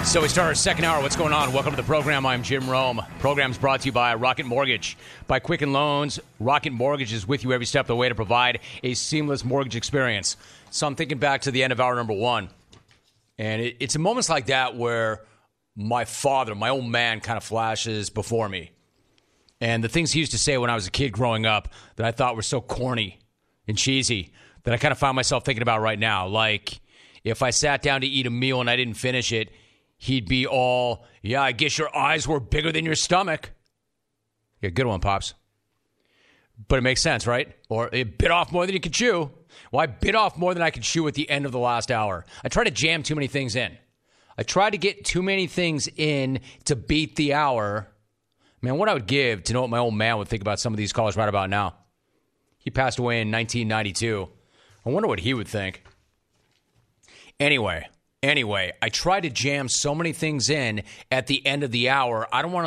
So we start our second hour. What's going on? Welcome to the program. I'm Jim Rome. Program's brought to you by Rocket Mortgage. By Quicken Loans, Rocket Mortgage is with you every step of the way to provide a seamless mortgage experience. So I'm thinking back to the end of hour number one. And it's in moments like that where my father, my old man, kind of flashes before me. And the things he used to say when I was a kid growing up that I thought were so corny and cheesy that I kind of found myself thinking about right now. Like, if I sat down to eat a meal and I didn't finish it, he'd be all, yeah, I guess your eyes were bigger than your stomach. Yeah, good one, Pops. But it makes sense, right? Or it bit off more than you could chew. Well, I bit off more than I could chew at the end of the last hour. I tried to jam too many things in. I tried to get too many things in to beat the hour. Man, what I would give to know what my old man would think about some of these callers right about now. He passed away in 1992. I wonder what he would think. Anyway, I try to jam so many things in at the end of the hour. I don't want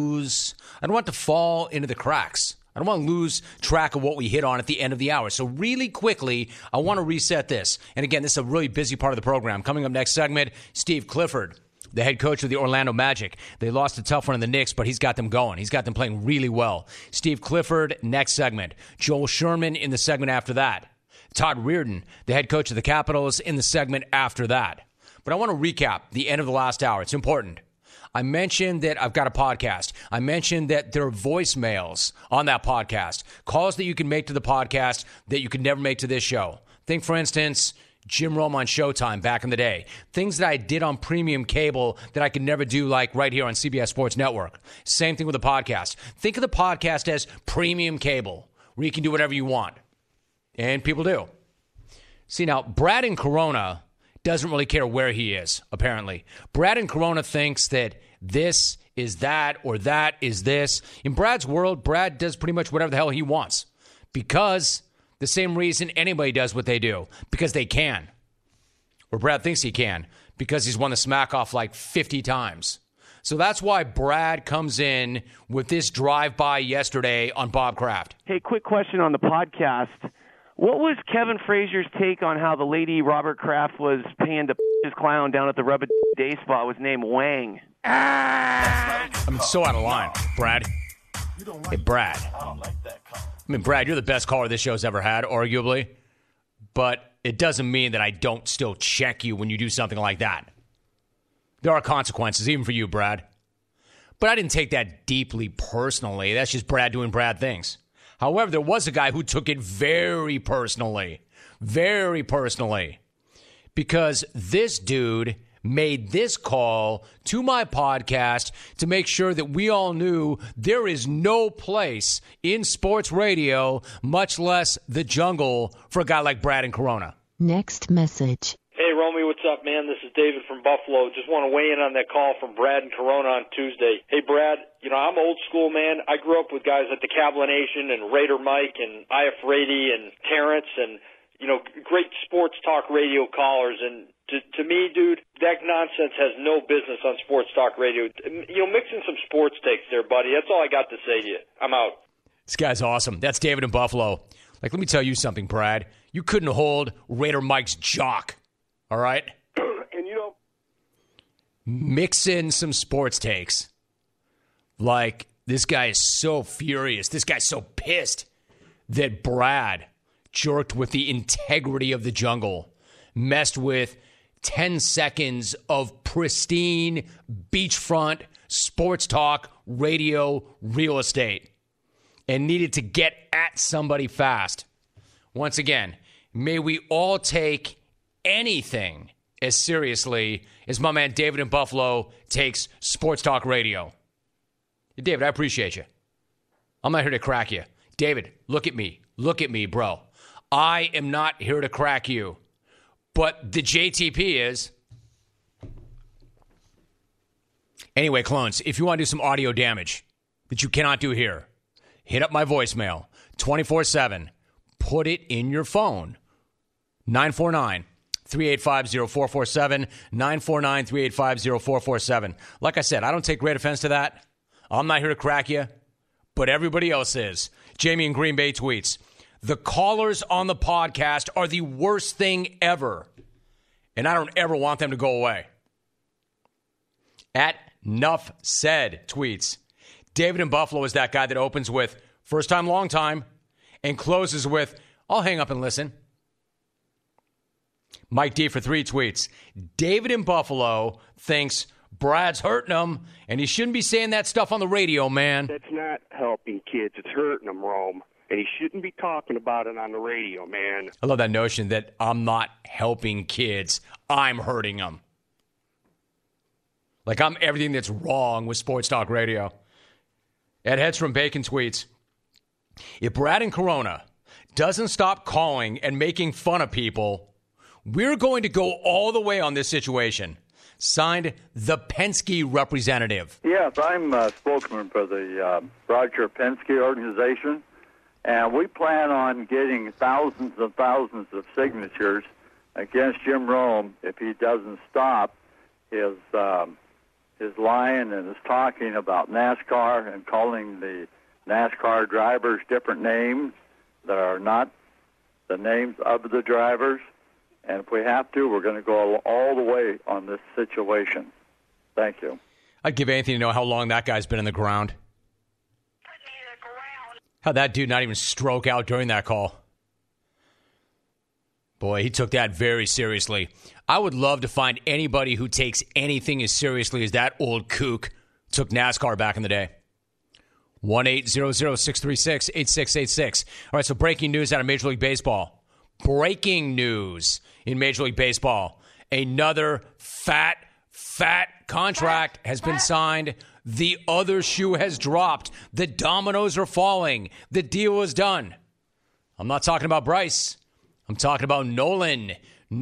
to fall into the cracks. I don't want to lose track of what we hit on at the end of the hour. So really quickly, I want to reset this. And again, this is a really busy part of the program. Coming up next segment, Steve Clifford, the head coach of the Orlando Magic. They lost a tough one in the Knicks, but he's got them going. He's got them playing really well. Steve Clifford, next segment. Joel Sherman in the segment after that. Todd Reardon, the head coach of the Capitals, in the segment after that. But I want to recap the end of the last hour. It's important. I mentioned that I've got a podcast. I mentioned that there are voicemails on that podcast, calls that you can make to the podcast that you could never make to this show. Think, for instance, Jim Rome on Showtime back in the day. Things that I did on premium cable that I could never do, like right here on CBS Sports Network. Same thing with the podcast. Think of the podcast as premium cable, where you can do whatever you want. And people do. See, now, Brad in Corona doesn't really care where he is, apparently. Brad in Corona thinks that this is that or that is this. In Brad's world, Brad does pretty much whatever the hell he wants. Because the same reason anybody does what they do. Because they can. Or Brad thinks he can. Because he's won the smack off like 50 times. So that's why Brad comes in with this drive-by yesterday on Bob Kraft. Hey, quick question on the podcast. What was Kevin Frazier's take on how the lady Robert Kraft was paying to his clown down at the Rub a Day Spa was named Wang? I'm so out of line, Brad. Hey, Brad. Brad, you're the best caller this show's ever had, arguably. But it doesn't mean that I don't still check you when you do something like that. There are consequences, even for you, Brad. But I didn't take that deeply personally. That's just Brad doing Brad things. However, there was a guy who took it very personally, because this dude made this call to my podcast to make sure that we all knew there is no place in sports radio, much less the jungle, for a guy like Brad in Corona. Next message. Hey, Romy, what's up, man? This is David from Buffalo. Just want to weigh in on that call from Brad and Corona on Tuesday. Hey, Brad, I'm old school, man. I grew up with guys like the Cavalier Nation and Raider Mike and IF Rady and Terrence and, great sports talk radio callers. And to me, dude, that nonsense has no business on sports talk radio. Mixing some sports takes there, buddy. That's all I got to say to you. I'm out. This guy's awesome. That's David in Buffalo. Let me tell you something, Brad. You couldn't hold Raider Mike's jock. All right? And mix in some sports takes. Like, this guy is so furious. This guy's so pissed that Brad jerked with the integrity of the jungle, messed with 10 seconds of pristine beachfront sports talk radio real estate and needed to get at somebody fast. Once again, may we all take anything as seriously as my man David in Buffalo takes sports talk radio. Hey, David, I appreciate you. I'm not here to crack you. David, look at me. Look at me, bro. I am not here to crack you. But the JTP is. Anyway, clones, if you want to do some audio damage that you cannot do here, hit up my voicemail 24/7. Put it in your phone. 949-385-0447, 949-385-0447. Like I said, I don't take great offense to that. I'm not here to crack you, but everybody else is. Jamie in Green Bay tweets, the callers on the podcast are the worst thing ever, and I don't ever want them to go away. At Nuff Said tweets, David in Buffalo is that guy that opens with first time, long time, and closes with, I'll hang up and listen. Mike D for 3 tweets, David in Buffalo thinks Brad's hurting him, and he shouldn't be saying that stuff on the radio, man. That's not helping kids. It's hurting them, Rome. And he shouldn't be talking about it on the radio, man. I love that notion that I'm not helping kids. I'm hurting them. Like I'm everything that's wrong with sports talk radio. Ed Heads from Bacon tweets, if Brad and Corona doesn't stop calling and making fun of people, we're going to go all the way on this situation. Signed, the Penske representative. Yes, I'm a spokesman for the Roger Penske organization, and we plan on getting thousands and thousands of signatures against Jim Rome if he doesn't stop his lying and his talking about NASCAR and calling the NASCAR drivers different names that are not the names of the drivers. And if we have to, we're going to go all the way on this situation. Thank you. I'd give anything to know how long that guy's been in the ground. How'd that dude not even stroke out during that call? Boy, he took that very seriously. I would love to find anybody who takes anything as seriously as that old kook took NASCAR back in the day. 1-800-636-8686. All right, so breaking news out of Major League Baseball. Breaking news in Major League Baseball. Another fat contract has been signed. The other shoe has dropped. The dominoes are falling. The deal is done. I'm not talking about Bryce. I'm talking about Nolan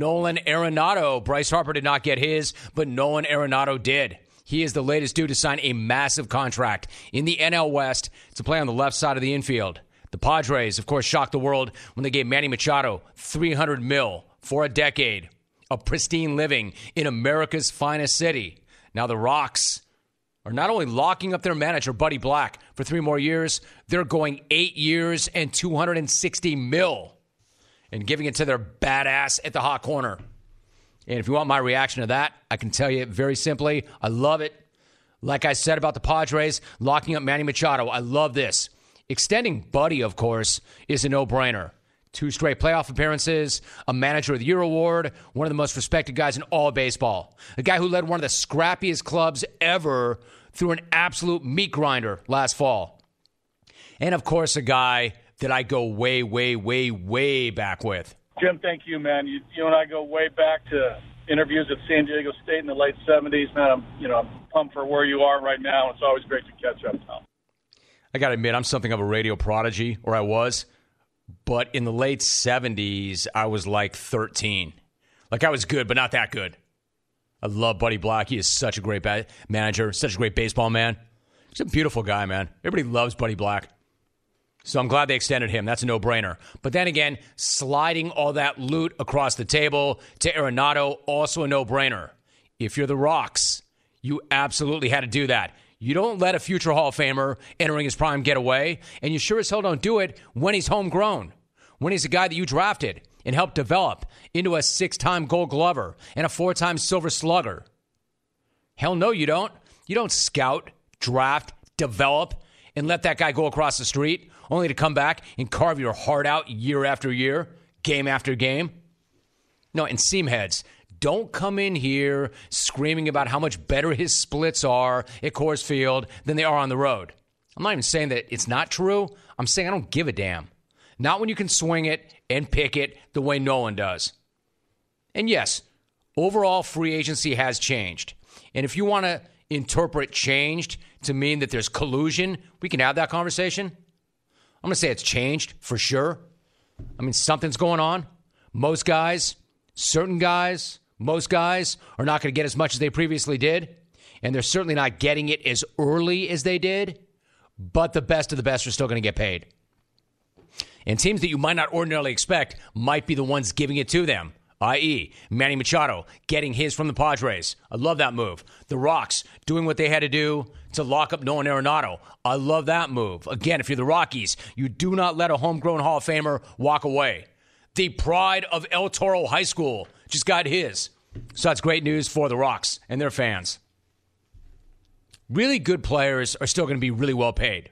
Arenado. Bryce Harper did not get his, but Nolan Arenado did. He is the latest dude to sign a massive contract in the NL West to play on the left side of the infield. The Padres, of course, shocked the world when they gave Manny Machado $300 million for a decade of pristine living in America's finest city. Now the Rocks are not only locking up their manager, Buddy Black, for 3 more years, they're going 8 years and $260 million and giving it to their badass at the hot corner. And if you want my reaction to that, I can tell you very simply, I love it. Like I said about the Padres, locking up Manny Machado, I love this. Extending Buddy, of course, is a no-brainer. 2 straight playoff appearances, a Manager of the Year award, one of the most respected guys in all of baseball. A guy who led one of the scrappiest clubs ever through an absolute meat grinder last fall. And, of course, a guy that I go way, way, way, way back with. Jim, thank you, man. You and I go way back to interviews at San Diego State in the late 70s. Man, I'm pumped for where you are right now. It's always great to catch up now. I got to admit, I'm something of a radio prodigy, or I was. But in the late 70s, I was like 13. Like, I was good, but not that good. I love Buddy Black. He is such a great manager, such a great baseball man. He's a beautiful guy, man. Everybody loves Buddy Black. So I'm glad they extended him. That's a no-brainer. But then again, sliding all that loot across the table to Arenado, also a no-brainer. If you're the Rocks, you absolutely had to do that. You don't let a future Hall of Famer entering his prime get away, and you sure as hell don't do it when he's homegrown, when he's a guy that you drafted and helped develop into a 6-time Gold Glover and a 4-time Silver Slugger. Hell no, you don't. You don't scout, draft, develop, and let that guy go across the street only to come back and carve your heart out year after year, game after game. No, and seamheads, don't come in here screaming about how much better his splits are at Coors Field than they are on the road. I'm not even saying that it's not true. I'm saying I don't give a damn. Not when you can swing it and pick it the way Nolan does. And yes, overall free agency has changed. And if you want to interpret changed to mean that there's collusion, we can have that conversation. I'm going to say it's changed for sure. I mean, something's going on. Most guys, certain guys, most guys are not going to get as much as they previously did. And they're certainly not getting it as early as they did. But the best of the best are still going to get paid. And teams that you might not ordinarily expect might be the ones giving it to them. I.e., Manny Machado getting his from the Padres. I love that move. The Rocks doing what they had to do to lock up Nolan Arenado. I love that move. Again, if you're the Rockies, you do not let a homegrown Hall of Famer walk away. The pride of El Toro High School just got his. So that's great news for the Rocks and their fans. really good players are still going to be really well paid.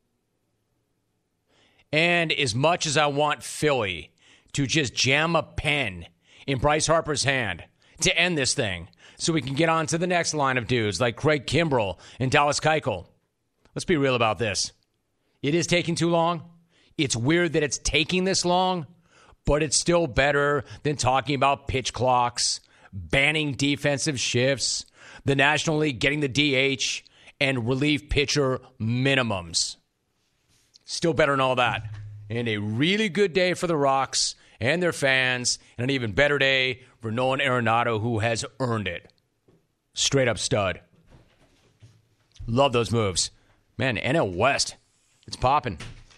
And as much as I want Philly to just jam a pen in Bryce Harper's hand to end this thing so we can get on to the next line of dudes like Craig Kimbrell and Dallas Keuchel, let's be real about this. It is taking too long. It's weird that it's taking this long, but it's still better than talking about pitch clocks, banning defensive shifts, the National League getting the DH, and relief pitcher minimums. Still better than all that. And a really good day for the Rocks and their fans, and an even better day for Nolan Arenado, who has earned it. Straight up stud. Love those moves. Man, NL West, it's popping.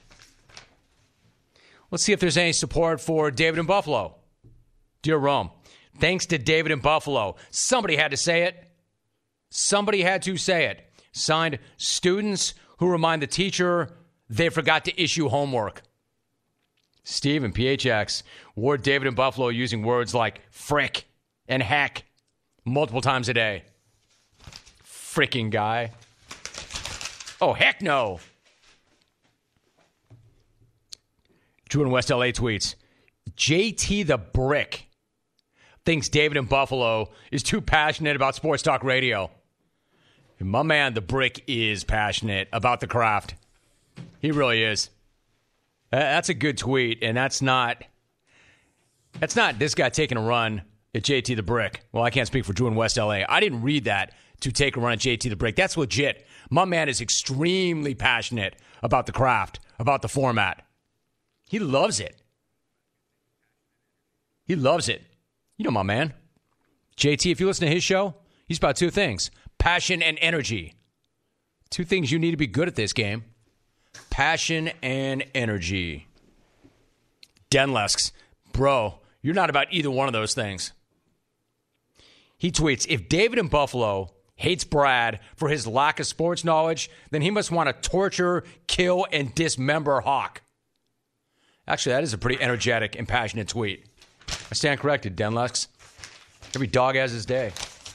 Let's see if there's any support for David in Buffalo. Dear Rome, thanks to David in Buffalo. Somebody had to say it. Somebody had to say it. Signed, students who remind the teacher they forgot to issue homework. Steve and PHX ward David in Buffalo using words like frick and heck multiple times a day. Fricking guy. Oh, heck no. Drew in West LA tweets, JT the Brick thinks David in Buffalo is too passionate about sports talk radio. And my man, the Brick, is passionate about the craft. He really is. That's a good tweet, and that's not this guy taking a run at JT the Brick. Well, I can't speak for Drew in West LA. I didn't read that to take a run at JT the Brick. That's legit. My man is extremely passionate about the craft, about the format. He loves it. He loves it. You know my man. JT, if you listen to his show, he's about two things. Passion and energy. Two things you need to be good at this game. Passion and energy. Denlesks, bro, you're not about either one of those things. He tweets, if David in Buffalo hates Brad for his lack of sports knowledge, then he must want to torture, kill, and dismember Hawk. Actually, that is a pretty energetic and passionate tweet. I stand corrected, Denlesks. Every dog has his day.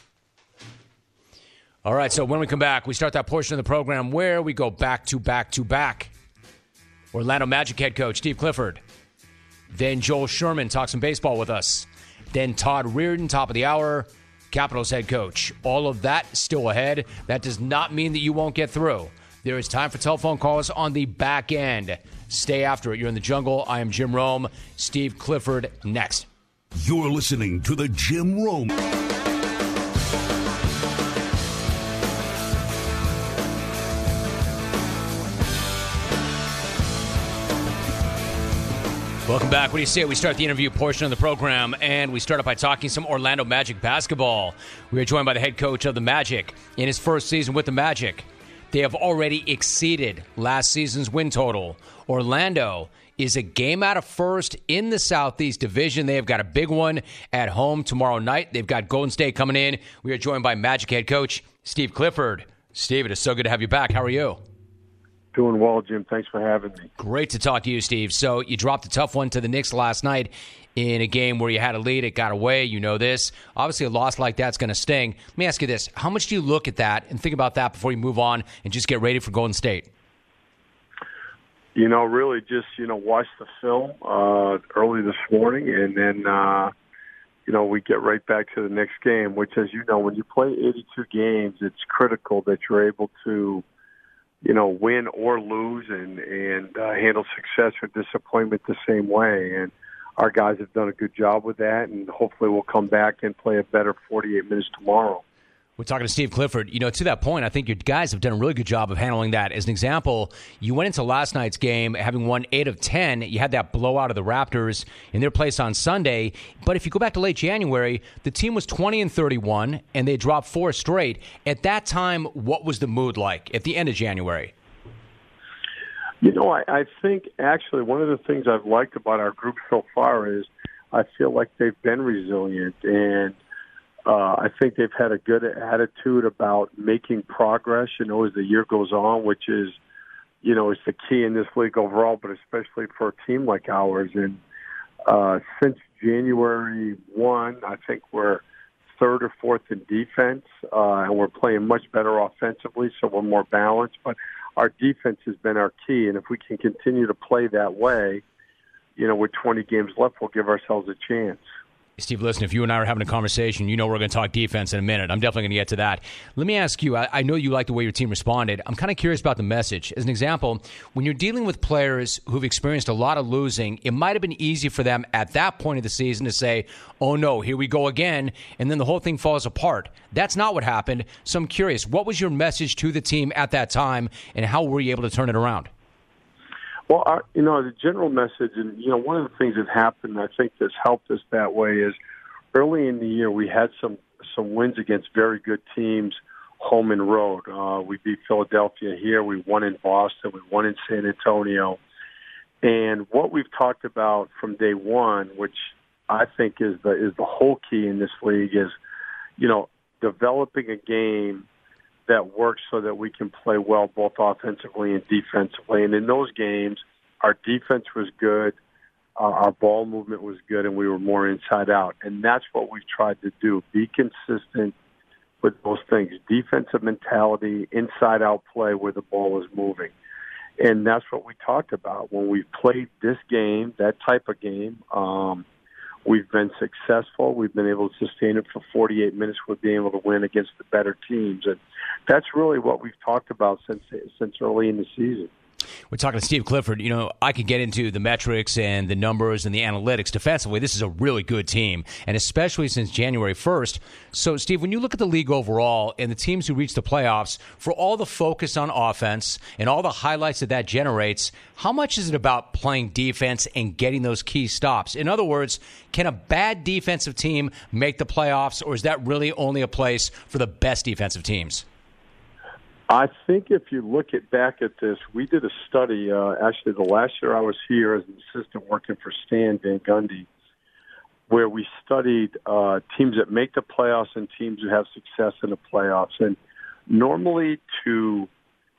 All right, so when we come back, we start that portion of the program where we go back to back to back. Orlando Magic head coach Steve Clifford. Then Joel Sherman talks some baseball with us. Then Todd Reardon, top of the hour, Capitals head coach. All of that still ahead. That does not mean that you won't get through. There is time for telephone calls on the back end. Stay after it. You're in the jungle. I am Jim Rome. Steve Clifford next. You're listening to the Jim Rome. Welcome back. What do you say? We start the interview portion of the program, and we start up by talking some Orlando Magic basketball. We are joined by the head coach of the Magic in his first season with the Magic. They have already exceeded last season's win total. Orlando is a game out of first in the Southeast Division. They have got a big one at home tomorrow night. They've got Golden State coming in. We are joined by Magic head coach Steve Clifford. Steve, it is so good to have you back. How are you? Doing well, Jim. Thanks for having me. Great to talk to you, Steve. So you dropped a tough one to the Knicks last night in a game where you had a lead. It got away. You know this. Obviously, a loss like that's going to sting. Let me ask you this. How much do you look at that and think about that before you move on and just get ready for Golden State? You know, really just, watch the film early this morning, and then, we get right back to the next game, which, as you know, when you play 82 games, it's critical that you're able to win or lose and handle success or disappointment the same way. And our guys have done a good job with that, and hopefully we'll come back and play a better 48 minutes tomorrow. We're talking to Steve Clifford. To that point, I think your guys have done a really good job of handling that. As an example, you went into last night's game having won 8 of 10. You had that blowout of the Raptors in their place on Sunday. But if you go back to late January, the team was 20-31, and they dropped 4 straight. At that time, what was the mood like at the end of January? I think actually one of the things I've liked about our group so far is I feel like they've been resilient, and I think they've had a good attitude about making progress, as the year goes on, which is, is the key in this league overall, but especially for a team like ours. And since January 1, I think we're third or fourth in defense, and we're playing much better offensively, so we're more balanced. But our defense has been our key, and if we can continue to play that way, with 20 games left, we'll give ourselves a chance. Steve, listen, if you and I are having a conversation, we're going to talk defense in a minute. I'm definitely going to get to that. Let me ask you, I know you like the way your team responded. I'm kind of curious about the message. As an example, when you're dealing with players who've experienced a lot of losing, it might have been easy for them at that point of the season to say, oh no, here we go again, and then the whole thing falls apart. That's not what happened. So I'm curious, what was your message to the team at that time, and how were you able to turn it around? Well, the general message, and, one of the things that happened, I think that's helped us that way is early in the year we had some wins against very good teams, home and road. We beat Philadelphia here. We won in Boston. We won in San Antonio. And what we've talked about from day one, which I think is the whole key in this league, is, developing a game that works so that we can play well both offensively and defensively. And in those games, our defense was good, our ball movement was good, and we were more inside out. And that's what we've tried to do, be consistent with those things, defensive mentality, inside-out play where the ball is moving. And that's what we talked about. When we played this game, that type of game, we've been successful. We've been able to sustain it for 48 minutes. We've been able to win against the better teams. And that's really what we've talked about since early in the season. We're talking to Steve Clifford. I could get into the metrics and the numbers and the analytics. Defensively, this is a really good team, and especially since January 1st. So, Steve, when you look at the league overall and the teams who reach the playoffs, for all the focus on offense and all the highlights that generates, how much is it about playing defense and getting those key stops? In other words, can a bad defensive team make the playoffs, or is that really only a place for the best defensive teams? I think if you look back at this, we did a study, actually the last year I was here as an assistant working for Stan Van Gundy, where we studied teams that make the playoffs and teams who have success in the playoffs. And normally to,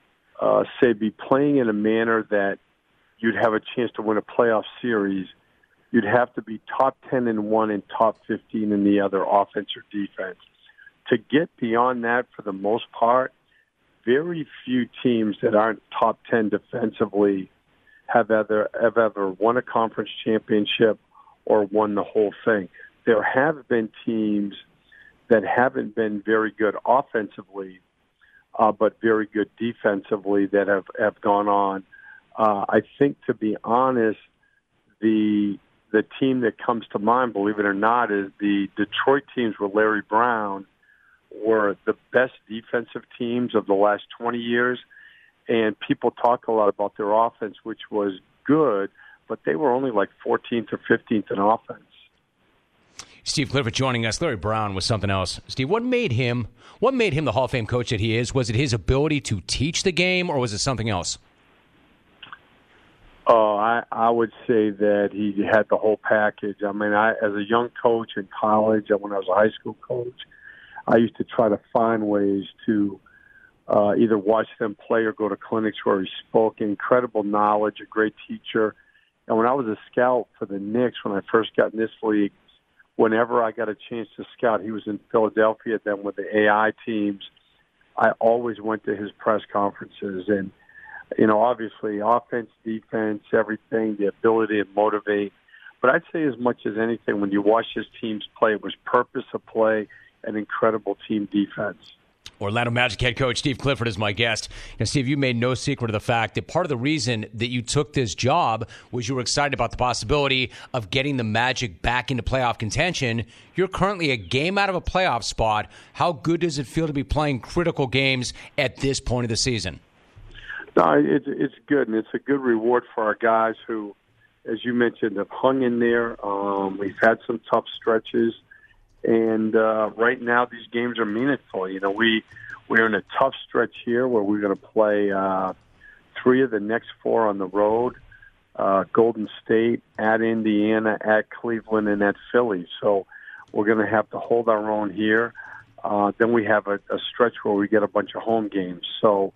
be playing in a manner that you'd have a chance to win a playoff series, you'd have to be top 10 in one and top 15 in the other, offense or defense. To get beyond that, for the most part, very few teams that aren't top 10 defensively have ever won a conference championship or won the whole thing. There have been teams that haven't been very good offensively, but very good defensively that have gone on. I think, to be honest, the team that comes to mind, believe it or not, is the Detroit teams with Larry Brown were the best defensive teams of the last 20 years, and people talk a lot about their offense, which was good, but they were only like 14th or 15th in offense. Steve Clifford joining us. Larry Brown was something else. Steve, what made him the Hall of Fame coach that he is? Was it his ability to teach the game, or was it something else? I would say that he had the whole package. I mean, as a young coach in college, when I was a high school coach, I used to try to find ways to either watch them play or go to clinics where he spoke. Incredible knowledge, a great teacher. And when I was a scout for the Knicks, when I first got in this league, whenever I got a chance to scout, he was in Philadelphia then with the AI teams. I always went to his press conferences. And, obviously offense, defense, everything, the ability to motivate. But I'd say as much as anything, when you watch his teams play, it was purpose of play, an incredible team defense. Orlando Magic head coach Steve Clifford is my guest. Steve, you made no secret of the fact that part of the reason that you took this job was you were excited about the possibility of getting the Magic back into playoff contention. You're currently a game out of a playoff spot. How good does it feel to be playing critical games at this point of the season? No, it's good, and it's a good reward for our guys who, as you mentioned, have hung in there. We've had some tough stretches. And right now, these games are meaningful. We're in a tough stretch here where we're going to play 3 of the next 4 on the road, Golden State, at Indiana, at Cleveland, and at Philly. So we're going to have to hold our own here. Then we have a stretch where we get a bunch of home games. So,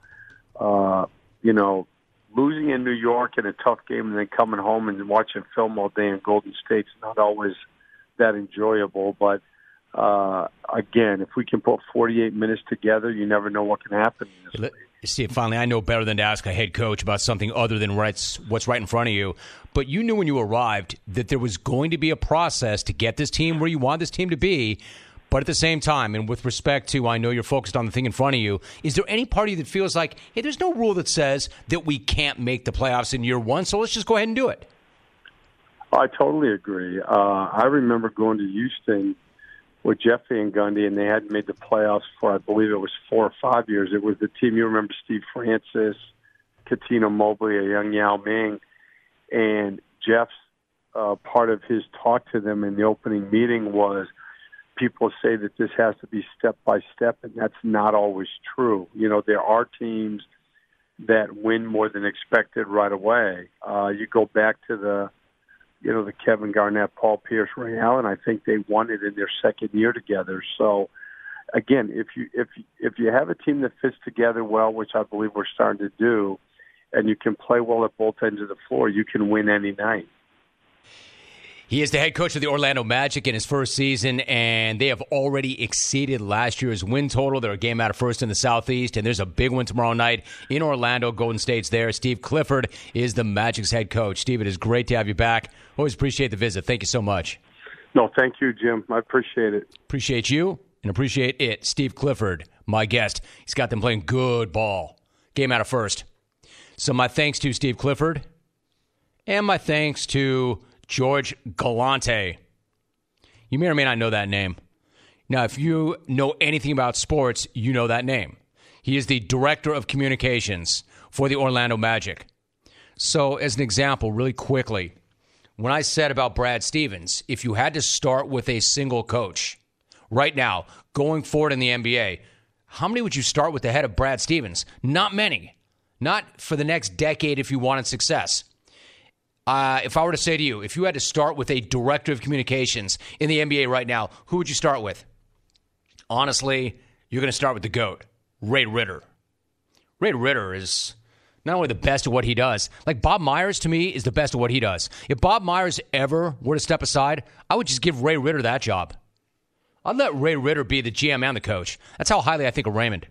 losing in New York in a tough game and then coming home and watching film all day in Golden State's not always that enjoyable, but again, if we can put 48 minutes together, you never know what can happen in this league. Steve, finally, I know better than to ask a head coach about something other than what's right in front of you. But you knew when you arrived that there was going to be a process to get this team where you want this team to be. But at the same time, and with respect to, I know you're focused on the thing in front of you, is there any part of you that feels like, hey, there's no rule that says that we can't make the playoffs in year one, so let's just go ahead and do it? I totally agree. I remember going to Houston with Jeff Van Gundy, and they hadn't made the playoffs for, I believe it was 4 or 5 years. It was the team, you remember Steve Francis, Cuttino Mobley, a young Yao Ming, and Jeff's part of his talk to them in the opening meeting was people say that this has to be step by step, and that's not always true. You know, there are teams that win more than expected right away. You go back to the Kevin Garnett, Paul Pierce, Ray Allen. I think they won it in their second year together. So, again, if you have a team that fits together well, which I believe we're starting to do, and you can play well at both ends of the floor, you can win any night. He is the head coach of the Orlando Magic in his first season, and they have already exceeded last year's win total. They're a game out of first in the Southeast, and there's a big one tomorrow night in Orlando. Golden State's there. Steve Clifford is the Magic's head coach. Steve, it is great to have you back. Always appreciate the visit. Thank you so much. No, thank you, Jim. I appreciate it. Appreciate you and appreciate it. Steve Clifford, my guest. He's got them playing good ball. Game out of first. So my thanks to Steve Clifford, and my thanks to George Galante. You may or may not know that name. Now, if you know anything about sports, you know that name. He is the Director of Communications for the Orlando Magic. So, as an example, really quickly, when I said about Brad Stevens, if you had to start with a single coach right now, going forward in the NBA, how many would you start with ahead of Brad Stevens? Not many. Not for the next decade if you wanted success. If I were to say to you, if you had to start with a director of communications in the NBA right now, who would you start with? Honestly, you're going to start with the GOAT, Ray Ritter. Ray Ritter is not only the best at what he does, like Bob Myers to me is the best at what he does. If Bob Myers ever were to step aside, I would just give Ray Ritter that job. I'd let Ray Ritter be the GM and the coach. That's how highly I think of Raymond.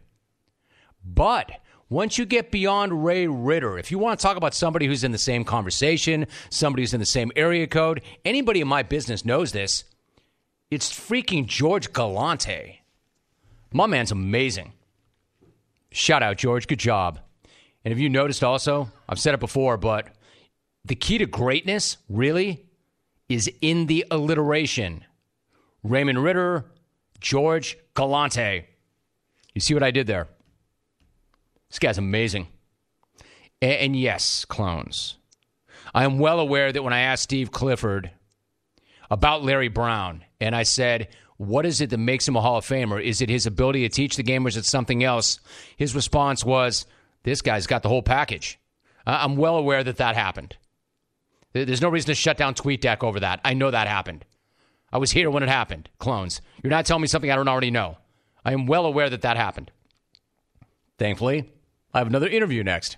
But once you get beyond Ray Ritter, if you want to talk about somebody who's in the same conversation, somebody who's in the same area code, anybody in my business knows this, it's freaking George Galante. My man's amazing. Shout out, George. Good job. And have you noticed also, I've said it before, but the key to greatness, really, is in the alliteration. Raymond Ritter, George Galante. You see what I did there? This guy's amazing. And yes, clones. I am well aware that when I asked Steve Clifford about Larry Brown, and I said, what is it that makes him a Hall of Famer? Is it his ability to teach the game, or is it something else? His response was, this guy's got the whole package. I'm well aware that that happened. There's no reason to shut down TweetDeck over that. I know that happened. I was here when it happened, clones. You're not telling me something I don't already know. I am well aware that that happened. Thankfully, I have another interview next.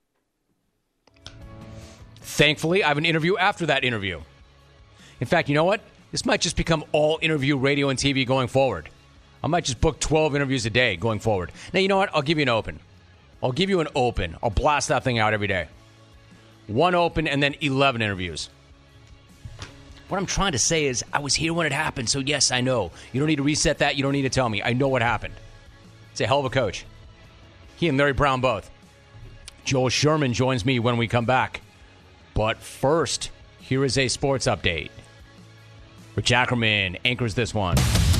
Thankfully, I have an interview after that interview. In fact, you know what? This might just become all interview radio and TV going forward. I might just book 12 interviews a day going forward. Now, you know what? I'll give you an open. I'll give you an open. I'll blast that thing out every day. One open and then 11 interviews. What I'm trying to say is I was here when it happened, so yes, I know. You don't need to reset that. You don't need to tell me. I know what happened. It's a hell of a coach. He and Larry Brown both. Joel Sherman joins me when we come back. But first, here is a sports update. Rich Ackerman anchors this one.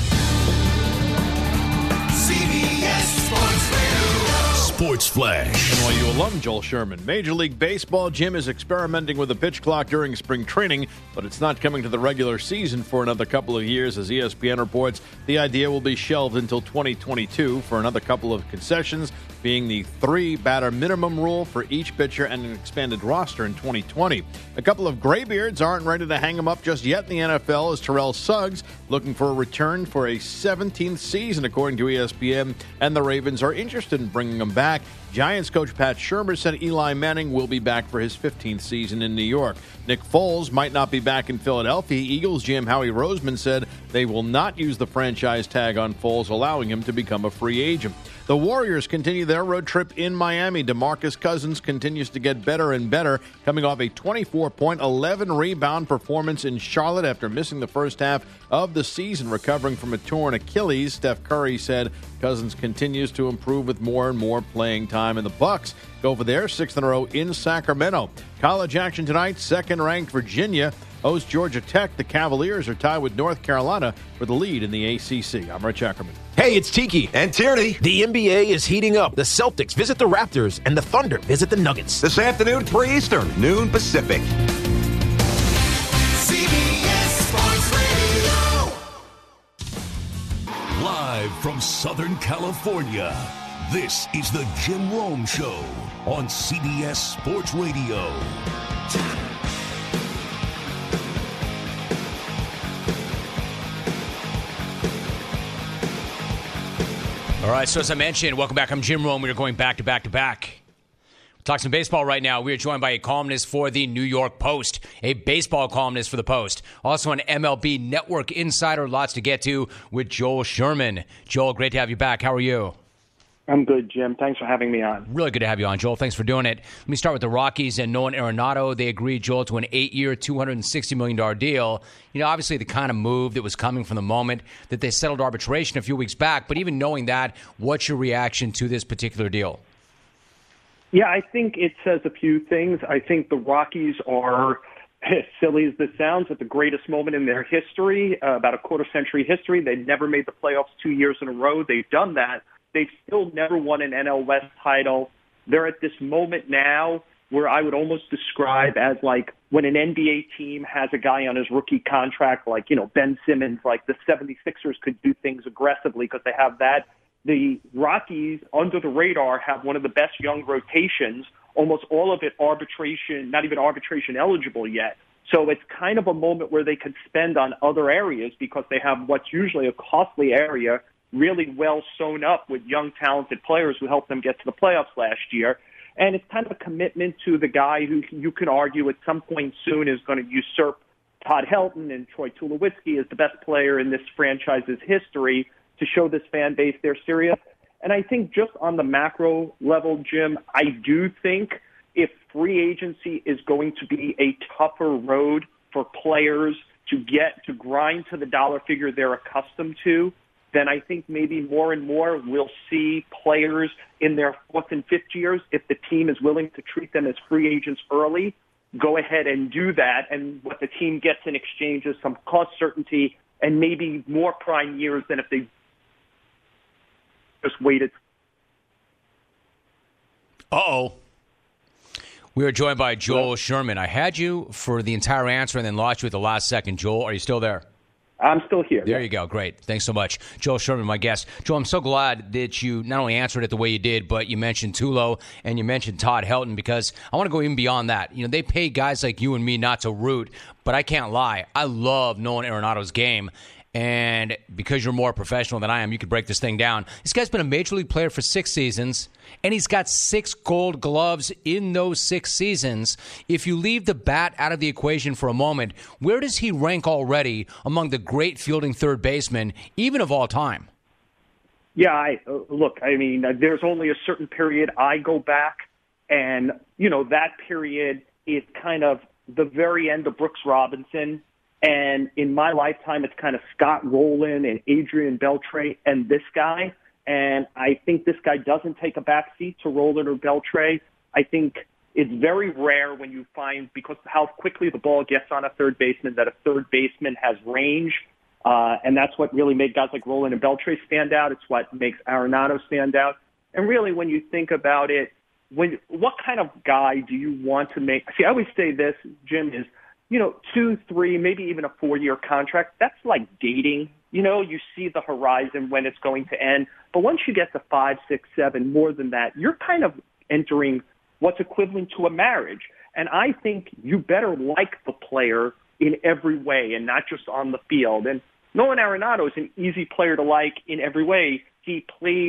CBS Sports Radio. Sports Flash. NYU alum Joel Sherman. Major League Baseball, Jim is experimenting with a pitch clock during spring training, but it's not coming to the regular season for another couple of years. As ESPN reports, the idea will be shelved until 2022 for another couple of concessions, being the 3-batter minimum rule for each pitcher and an expanded roster in 2020. A couple of graybeards aren't ready to hang him up just yet in the NFL, as Terrell Suggs looking for a return for a 17th season, according to ESPN, and the Ravens are interested in bringing him back. back. Giants coach Pat Shurmur said Eli Manning will be back for his 15th season in New York. Nick Foles might not be back in Philadelphia. Eagles GM Howie Roseman said they will not use the franchise tag on Foles, allowing him to become a free agent. The Warriors continue their road trip in Miami. DeMarcus Cousins continues to get better and better, coming off a 24-point, 11-rebound performance in Charlotte after missing the first half of the season, recovering from a torn Achilles. Steph Curry said Cousins continues to improve with more and more playing time, and the Bucks go for their 6th in a row in Sacramento. College action tonight, second-ranked Virginia hosts Georgia Tech. The Cavaliers are tied with North Carolina for the lead in the ACC. I'm Rich Ackerman. Hey, it's Tiki and Tierney. The NBA is heating up. The Celtics visit the Raptors, and the Thunder visit the Nuggets. This afternoon, 3 Eastern, noon Pacific. CBS Sports Radio. Live from Southern California, this is the Jim Rome Show on CBS Sports Radio. All right, so as I mentioned, welcome back. I'm Jim Rome. We are going back to back to back. We'll talk some baseball right now. We are joined by a columnist for the New York Post, a baseball columnist for the Post, also an MLB Network insider. Lots to get to with Joel Sherman. Joel, great to have you back. How are you? I'm good, Jim. Thanks for having me on. Really good to have you on, Joel. Thanks for doing it. Let me start with the Rockies and Nolan Arenado. They agreed, Joel, to an 8-year, $260 million deal. You know, obviously the kind of move that was coming from the moment that they settled arbitration a few weeks back. But even knowing that, what's your reaction to this particular deal? Yeah, I think it says a few things. I think the Rockies are, as silly as this sounds, at the greatest moment in their history, about a quarter-century history. They've never made the playoffs 2 years in a row. They've done that. They've still never won an NL West title. They're at this moment now where I would almost describe as like when an NBA team has a guy on his rookie contract, like, you know, Ben Simmons, like the 76ers could do things aggressively because they have that. The Rockies, under the radar, have one of the best young rotations, almost all of it arbitration, not even arbitration eligible yet. So it's kind of a moment where they could spend on other areas because they have what's usually a costly area really well sewn up with young, talented players who helped them get to the playoffs last year. And it's kind of a commitment to the guy who you can argue at some point soon is going to usurp Todd Helton and Troy Tulowitzki as the best player in this franchise's history to show this fan base they're serious. And I think just on the macro level, Jim, I do think if free agency is going to be a tougher road for players to get to grind to the dollar figure they're accustomed to, then I think maybe more and more we'll see players in their 4th and 5th years, if the team is willing to treat them as free agents early, go ahead and do that. And what the team gets in exchange is some cost certainty and maybe more prime years than if they just waited. Uh-oh. We are joined by Joel Sherman. I had you for the entire answer and then lost you at the last second. Joel, are you still there? I'm still here. There you go. Great. Thanks so much. Joel Sherman, my guest. Joel, I'm so glad that you not only answered it the way you did, but you mentioned Tulo and you mentioned Todd Helton, because I want to go even beyond that. You know, they pay guys like you and me not to root, but I can't lie. I love Nolan Arenado's game. And because you're more professional than I am, you could break this thing down. This guy's been a Major League player for 6 seasons, and he's got 6 gold gloves in those 6 seasons. If you leave the bat out of the equation for a moment, where does he rank already among the great fielding third basemen, even of all time? Yeah, look, I mean, there's only a certain period I go back, and, you know, that period is kind of the very end of Brooks Robinson. And in my lifetime, it's kind of Scott Rowland and Adrian Beltre and this guy. And I think this guy doesn't take a back seat to Rowland or Beltre. I think it's very rare when you find, because of how quickly the ball gets on a third baseman, that a third baseman has range. And that's what really made guys like Rowland and Beltre stand out. It's what makes Arenado stand out. And really, when you think about it, what kind of guy do you want to make? See, I always say this, Jim, is, you know, 2, 3, maybe even a 4-year contract, that's like dating. You know, you see the horizon when it's going to end. But once you get to 5, 6, 7, more than that, you're kind of entering what's equivalent to a marriage. And I think you better like the player in every way and not just on the field. And Nolan Arenado is an easy player to like in every way. He plays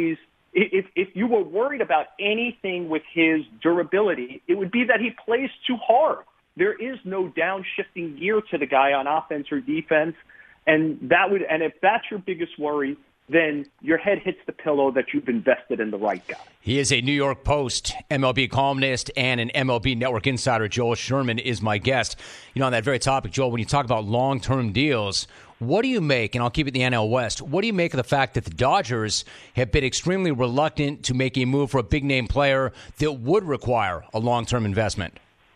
if you were worried about anything with his durability, it would be that he plays too hard. There is no downshifting gear to the guy on offense or defense, and if that's your biggest worry, then your head hits the pillow that you've invested in the right guy. He is a New York Post MLB columnist and an MLB Network insider. Joel Sherman is my guest. On that very topic, Joel, when you talk about long-term deals, what do you make, and I'll keep it in the NL West, what do you make of the fact that the Dodgers have been extremely reluctant to make a move for a big-name player that would require a long-term investment?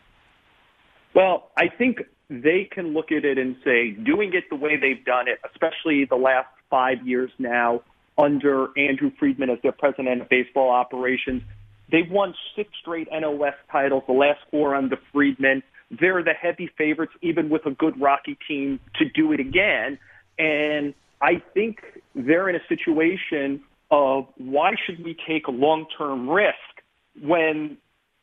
Well, I think they can look at it and say, doing it the way they've done it, especially the last 5 years now under Andrew Friedman as their president of baseball operations, they've won 6 straight NL West titles, the last 4 under Friedman. They're the heavy favorites, even with a good Rocky team, to do it again. And I think they're in a situation of why should we take a long-term risk when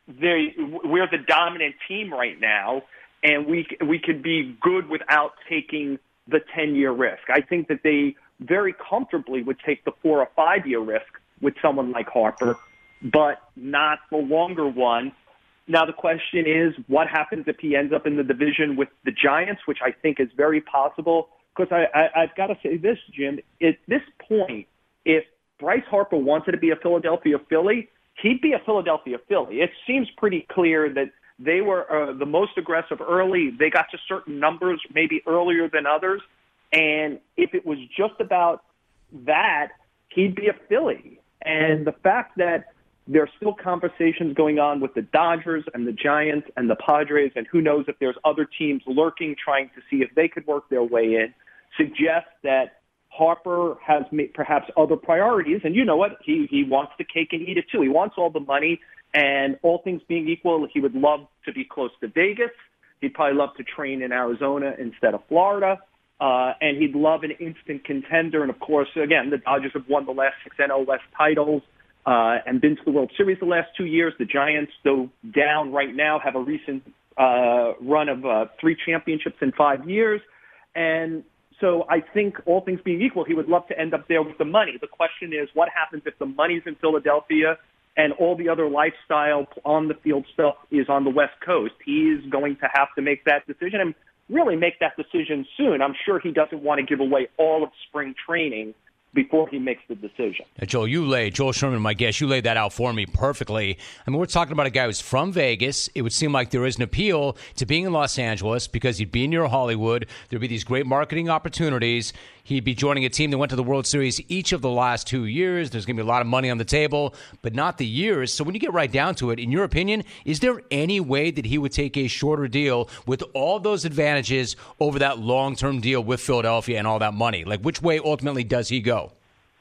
we're the dominant team right now, and we could be good without taking the 10-year risk. I think that they very comfortably would take the 4 or 5 year risk with someone like Harper, but not the longer one. Now, the question is, what happens if he ends up in the division with the Giants, which I think is very possible? Because I've got to say this, Jim, at this point, if Bryce Harper wanted to be a Philadelphia Philly, he'd be a Philadelphia Philly. It seems pretty clear that they were the most aggressive early. They got to certain numbers maybe earlier than others. And if it was just about that, he'd be a Philly. And the fact that there are still conversations going on with the Dodgers and the Giants and the Padres, and who knows if there's other teams lurking trying to see if they could work their way in, suggests that Harper has perhaps other priorities. And you know what? He wants the cake and eat it too. He wants all the money. And all things being equal, he would love to be close to Vegas. He'd probably love to train in Arizona instead of Florida. And he'd love an instant contender. And, of course, again, the Dodgers have won the last 6 NL West titles and been to the World Series the last 2 years. The Giants, though down right now, have a recent run of 3 championships in 5 years. And so I think all things being equal, he would love to end up there with the money. The question is, what happens if the money's in Philadelphia and all the other lifestyle on-the-field stuff is on the West Coast? He's going to have to make that decision and really make that decision soon. I'm sure he doesn't want to give away all of spring training before he makes the decision. Joel Sherman, my guest, you laid that out for me perfectly. I mean, we're talking about a guy who's from Vegas. It would seem like there is an appeal to being in Los Angeles because he'd be near Hollywood. There'd be these great marketing opportunities. He'd be joining a team that went to the World Series each of the last 2 years. There's going to be a lot of money on the table, but not the years. So when you get right down to it, in your opinion, is there any way that he would take a shorter deal with all those advantages over that long-term deal with Philadelphia and all that money? Like, which way ultimately does he go?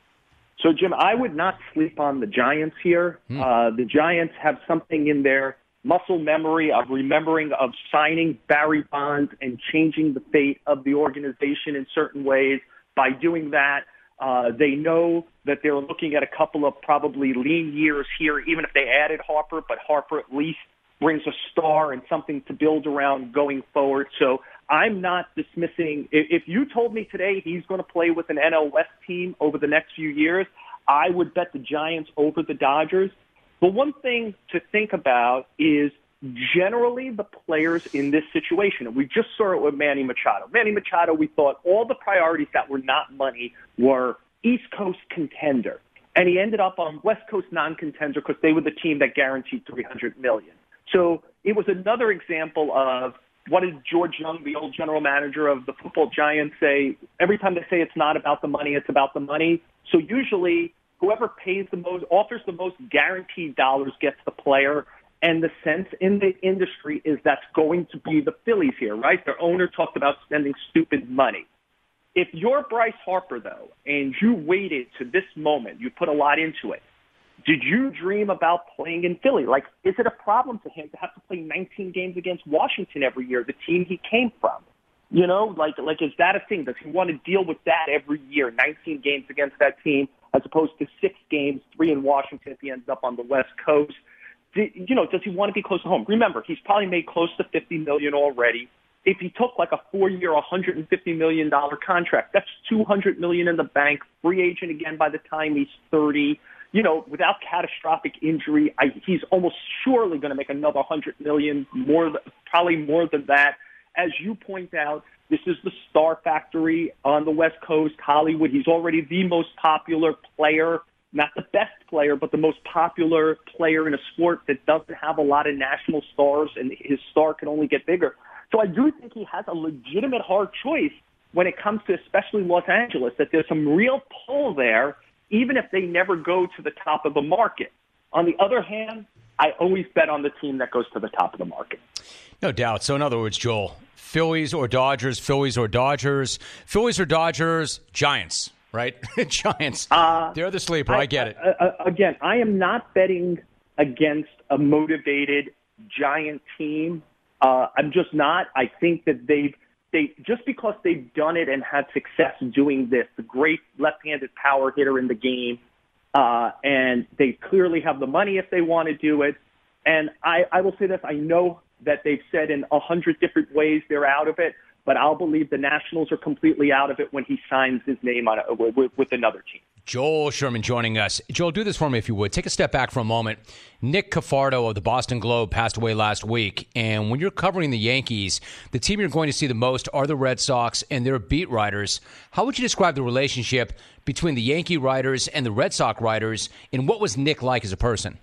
So, Jim, I would not sleep on the Giants here. The Giants have something in their muscle memory of remembering of signing Barry Bonds and changing the fate of the organization in certain ways. By doing that, they know that they're looking at a couple of probably lean years here, even if they added Harper, but Harper at least brings a star and something to build around going forward. So I'm not dismissing. If you told me today he's going to play with an NL West team over the next few years, I would bet the Giants over the Dodgers. But one thing to think about is generally the players in this situation, and we just saw it with Manny Machado. Manny Machado, we thought all the priorities that were not money were East Coast contender. And he ended up on West Coast non-contender because they were the team that guaranteed $300 million. So it was another example of what did George Young, the old general manager of the football Giants, say? Every time they say it's not about the money, it's about the money. So usually whoever pays the most, offers the most guaranteed dollars gets the player. And the sense in the industry is that's going to be the Phillies here, right? Their owner talked about spending stupid money. If you're Bryce Harper, though, and you waited to this moment, you put a lot into it, did you dream about playing in Philly? Like, is it a problem to him to have to play 19 games against Washington every year, the team he came from? You know, like is that a thing? Does he want to deal with that every year, 19 games against that team, as opposed to 6 games, 3 in Washington if he ends up on the West Coast? Does he want to be close to home? Remember, he's probably made close to $50 million already. If he took like a 4-year, $150 million contract, that's $200 million in the bank, free agent again by the time he's 30. without catastrophic injury, he's almost surely going to make another $100 million, probably more than that. As you point out, this is the star factory on the West Coast, Hollywood. He's already the most popular player, not the best player, but the most popular player in a sport that doesn't have a lot of national stars, and his star can only get bigger. So I do think he has a legitimate hard choice when it comes to especially Los Angeles, that there's some real pull there, even if they never go to the top of the market. On the other hand, I always bet on the team that goes to the top of the market. No doubt. So in other words, Joel, Phillies or Dodgers, Phillies or Dodgers, Phillies or Dodgers, Giants, right? Giants. They're the sleeper. I get it. Again, I am not betting against a motivated Giant team. I'm just not. I think that they just because they've done it and had success doing this, the great left-handed power hitter in the game, and they clearly have the money if they want to do it. And I will say this, I know that they've said in 100 different ways they're out of it, but I'll believe the Nationals are completely out of it when he signs his name on with another team. Joel Sherman joining us. Joel, do this for me if you would. Take a step back for a moment. Nick Cafardo of the Boston Globe passed away last week, and when you're covering the Yankees, the team you're going to see the most are the Red Sox and their beat writers. How would you describe the relationship between the Yankee writers and the Red Sox writers, and what was Nick like as a person?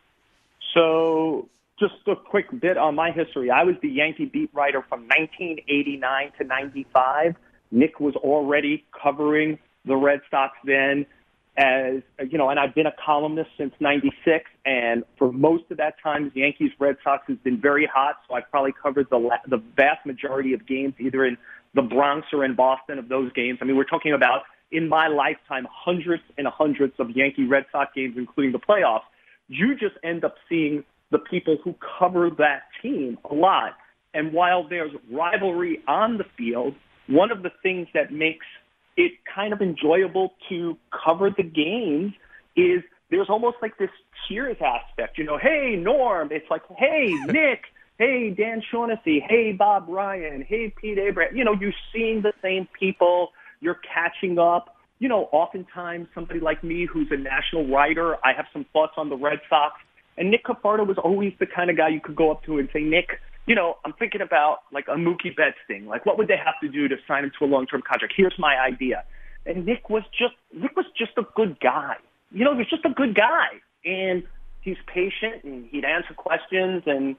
So just a quick bit on my history. I was the Yankee beat writer from 1989 to 95. Nick was already covering the Red Sox then, and I've been a columnist since 96, and for most of that time, the Yankees Red Sox has been very hot, so I've probably covered the vast majority of games, either in the Bronx or in Boston of those games. I mean, we're talking about, in my lifetime, hundreds and hundreds of Yankee Red Sox games, including the playoffs. You just end up seeing the people who cover that team a lot. And while there's rivalry on the field, one of the things that makes it kind of enjoyable to cover the games is there's almost like this cheers aspect. Hey, Norm. It's like, hey, Nick. Hey, Dan Shaughnessy. Hey, Bob Ryan. Hey, Pete Abraham. You're seeing the same people. You're catching up. Oftentimes somebody like me who's a national writer, I have some thoughts on the Red Sox. And Nick Cafardo was always the kind of guy you could go up to and say, Nick, I'm thinking about like a Mookie Betts thing. Like, what would they have to do to sign him to a long-term contract? Here's my idea. And Nick was just a good guy. He was just a good guy. And he's patient, and he'd answer questions, and,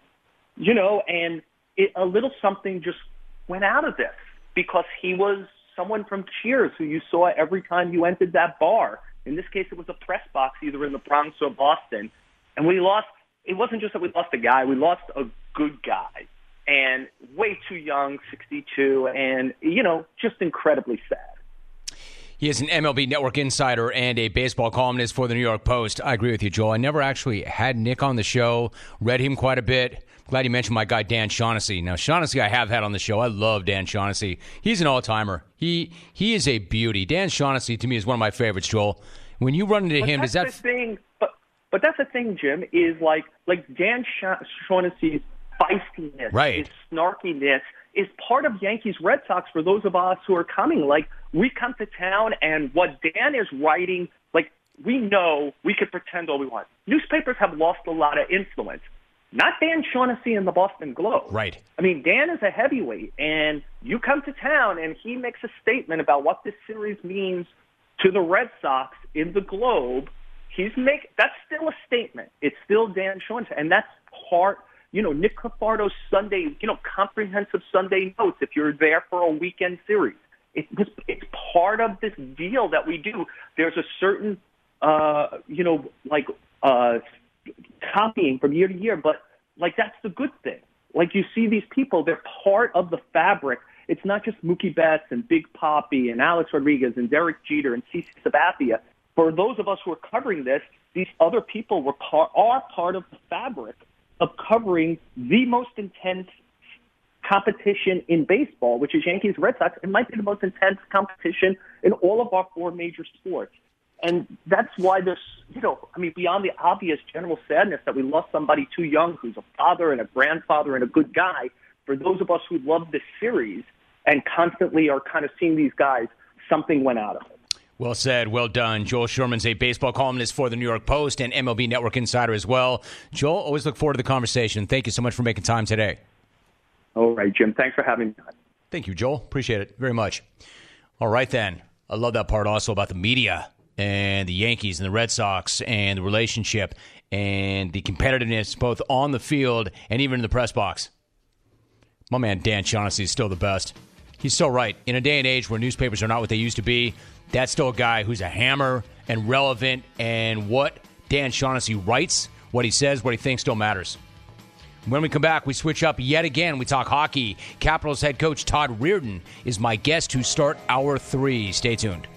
a little something just went out of this because he was someone from Cheers who you saw every time you entered that bar. In this case, it was a press box either in the Bronx or Boston. And we lost, it wasn't just that we lost a guy, we lost a good guy. And way too young, 62, and, just incredibly sad. He is an MLB Network insider and a baseball columnist for the New York Post. I agree with you, Joel. I never actually had Nick on the show, read him quite a bit. Glad you mentioned my guy, Dan Shaughnessy. Now, Shaughnessy I have had on the show. I love Dan Shaughnessy. He's an all-timer. He is a beauty. Dan Shaughnessy, to me, is one of my favorites, Joel. When you run into him, does that... But that's the thing, Jim, is like Dan Shaughnessy's feistiness, right, his snarkiness is part of Yankees Red Sox for those of us who are coming. Like, we come to town, and what Dan is writing, like, we know we could pretend all we want. Newspapers have lost a lot of influence. Not Dan Shaughnessy in the Boston Globe. Right. I mean, Dan is a heavyweight, and you come to town, and he makes a statement about what this series means to the Red Sox in the Globe. That's still a statement. It's still Dan Shaughnessy, and that's part. Nick Cafardo's Sunday, comprehensive Sunday notes. If you're there for a weekend series, it's part of this deal that we do. There's a certain, copying from year to year, but that's the good thing. Like, you see these people, they're part of the fabric. It's not just Mookie Betts and Big Papi and Alex Rodriguez and Derek Jeter and CeCe Sabathia. For those of us who are covering this, these other people are part of the fabric of covering the most intense competition in baseball, which is Yankees Red Sox. It might be the most intense competition in all of our four major sports. And that's why there's, beyond the obvious general sadness that we lost somebody too young who's a father and a grandfather and a good guy, for those of us who love this series and constantly are kind of seeing these guys, something went out of it. Well said. Well done. Joel Sherman's a baseball columnist for the New York Post and MLB Network insider as well. Joel, always look forward to the conversation. Thank you so much for making time today. All right, Jim. Thanks for having me. Thank you, Joel. Appreciate it very much. All right, then. I love that part also about the media and the Yankees and the Red Sox and the relationship and the competitiveness both on the field and even in the press box. My man Dan Shaughnessy is still the best. He's so right. In a day and age where newspapers are not what they used to be, that's still a guy who's a hammer and relevant, and what Dan Shaughnessy writes, what he says, what he thinks still matters. When we come back, we switch up yet again. We talk hockey. Capitals head coach Todd Reirden is my guest to start Hour 3. Stay tuned.